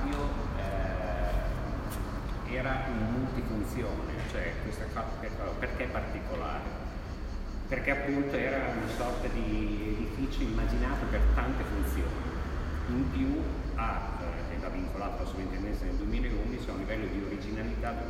stadio era in multifunzione, cioè questa perché è particolare? Perché appunto era una sorta di edificio immaginato per tante funzioni. In più era vincolato alla sovrintendenza nel 2011 a un livello di originalità del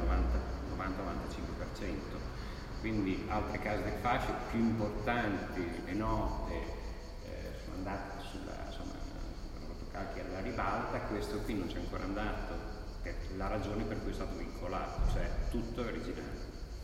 90-95%. Quindi altre case del fascio più importanti e note sono andate hanno calchi alla ribalta, questo qui non c'è ancora andato, per la ragione per cui è stato vincolato, cioè tutto è originale.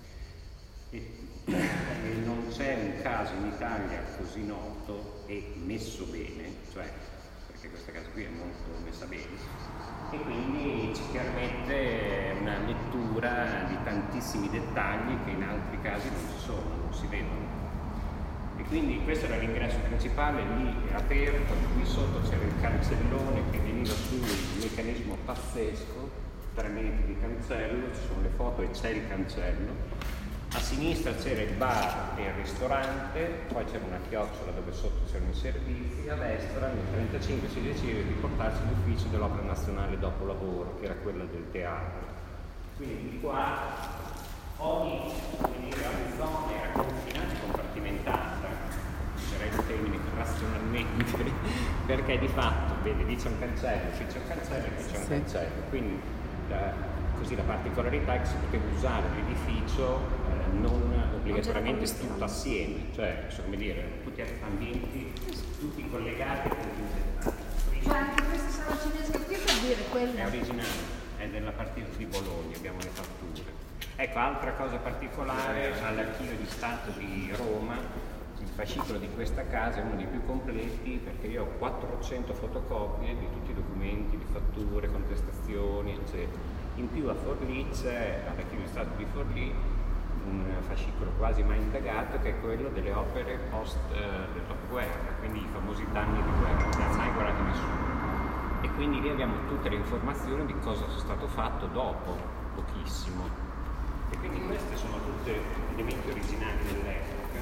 E non c'è un caso in Italia così noto e messo bene, cioè perché questa casa qui è molto messa bene, e quindi ci permette una lettura di tantissimi dettagli che in altri casi non ci sono, non si vedono. E quindi questo era l'ingresso principale, lì è aperto, qui sotto c'era il cancellone che veniva su un meccanismo pazzesco, 3 metri di cancello, ci sono le foto e c'è il cancello. A sinistra c'era il bar e il ristorante, poi c'era una chiocciola dove sotto c'erano i servizi, a destra nel 1935 si decide di portarsi l'ufficio dell'Opera Nazionale Dopolavoro, che era quella del teatro. Quindi di qua ogni zona era confinata e compartimentata, userei il termine razionalmente, perché di fatto, vedi, lì c'è un cancello, qui c'è un cancello e qui c'è un cancello. Quindi così la particolarità è che si poteva usare l'edificio non obbligatoriamente tutto assieme, cioè come dire, tutti ambienti, tutti collegati e contingentati. Cioè anche questa sala cinesca qui per dire quella è originale, è della partita di Bologna, abbiamo le fatture. Ecco, altra cosa particolare, all'Archivio di Stato di Roma, il fascicolo di questa casa è uno dei più completi perché io ho 400 fotocopie di tutti i documenti, di fatture, contestazioni, eccetera. In più a Forlì c'è, all'Archivio di Stato di Forlì, un fascicolo quasi mai indagato che è quello delle opere post dopoguerra, quindi i famosi danni di guerra, non ha mai guardato nessuno. E quindi lì abbiamo tutte le informazioni di cosa è stato fatto dopo, pochissimo. E quindi questi sono tutti elementi originali dell'epoca.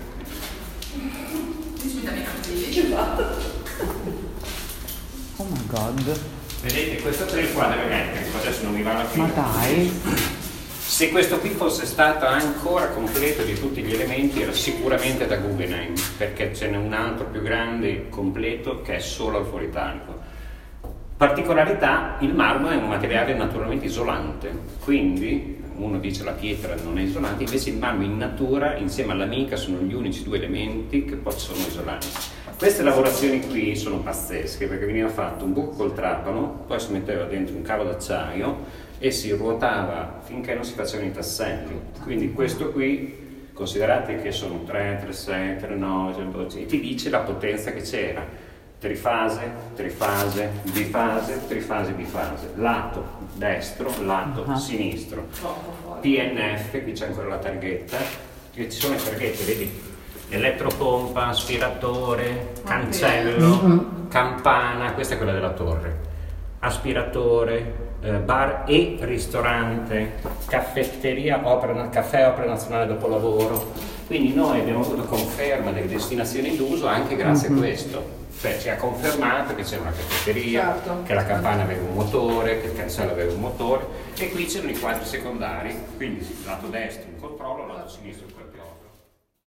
Oh my god. Vedete, questo è il quadro elettrico, adesso non mi va la fine. Ma dai! Se questo qui fosse stato ancora completo di tutti gli elementi era sicuramente da Guggenheim, perché ce n'è un altro più grande completo che è solo al Foro Italico. Particolarità, il marmo è un materiale naturalmente isolante, quindi uno dice la pietra non è isolante, invece il marmo in natura insieme all'amica sono gli unici 2 elementi che possono isolarsi. Queste lavorazioni qui sono pazzesche perché veniva fatto un buco col trapano, poi si metteva dentro un cavo d'acciaio e si ruotava finché non si facevano i tasselli. Quindi questo qui, considerate che sono 3, 3, 6, 3, 9, 12, e ti dice la potenza che c'era. Trifase, trifase, bifase, trifase, bifase. Lato destro, lato sinistro. PNF, qui c'è ancora la targhetta, e ci sono le targhette, vedi? Elettropompa, aspiratore, cancello, campana, questa è quella della torre. Aspiratore, bar e ristorante, caffetteria, caffè Opera Nazionale Dopolavoro. Quindi noi abbiamo avuto conferma delle destinazioni d'uso anche grazie a questo. Cioè ci ha confermato che c'era una caffetteria, che la campana aveva un motore, che il cancello aveva un motore, e qui c'erano i quadri secondari, quindi lato destro un controllo, lato sinistro un controllo.